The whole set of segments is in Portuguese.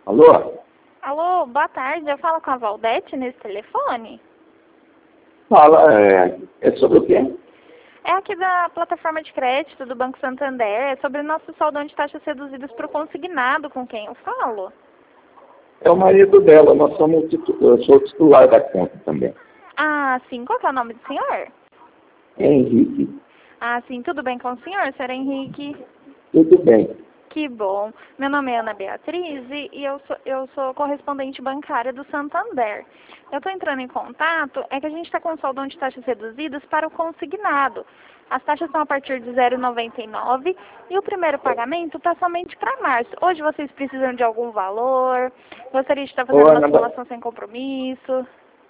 Alô? Alô, boa tarde. Eu falo com a Valdete nesse telefone? Fala, é sobre o quê? É aqui da plataforma de crédito do Banco Santander. É sobre o nosso saldão de taxas reduzidas para o consignado, com quem eu falo. É o marido dela, eu sou titular da conta também. Ah, sim. Qual que é o nome do senhor? Henrique, Ah, sim. Tudo bem com o senhor, senhor Henrique? tudo bem. Que bom. Meu nome é Ana Beatriz e eu sou correspondente bancária do Santander. Eu estou entrando em contato, é que a gente está com saldão de taxas reduzidas para o consignado. As taxas são a partir de 0,99 e o primeiro pagamento está somente para março. Hoje vocês precisam de algum valor? Gostaria de estar Ô, fazendo uma Ana, simulação sem compromisso?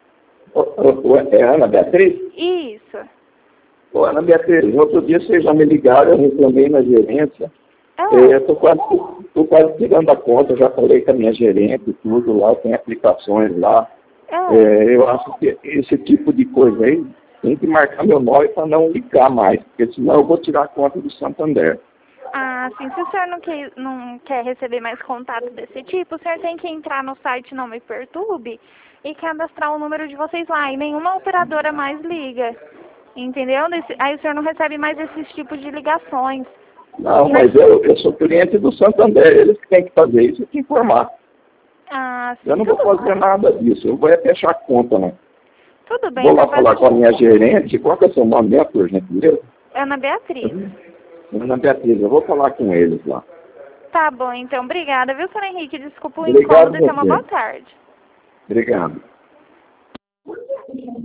é Ana Beatriz? Isso. Ô, Ana Beatriz, outro dia vocês já me ligaram, eu reclamei na gerência. Ah, Eu tô quase tirando a conta, já falei com a minha gerente e tudo lá, tem aplicações lá. ah. Eu acho que esse tipo de coisa aí tem que marcar meu nome para não ligar mais, porque senão eu vou tirar a conta do Santander. Ah, sim. Se o senhor não quer receber mais contato desse tipo, o senhor tem que entrar no site Não Me Perturbe e cadastrar o número de vocês lá. E nenhuma operadora mais liga. Entendeu? Aí o senhor não recebe mais esses tipos de ligações. Não, mas eu sou cliente do Santander, eles que têm que fazer isso e que informar. Ah, Eu sim. não vou fazer nada disso, eu vou fechar a conta, né? Tudo bem, Vou lá então falar com a minha gerente, qual que é o seu nome mesmo, por gentileza? Ana Beatriz. Ana Beatriz, eu vou falar com eles lá. Tá bom, então. Obrigada, viu, senhor Henrique? Desculpa o Obrigado incômodo e tenha uma você. boa tarde. Obrigado.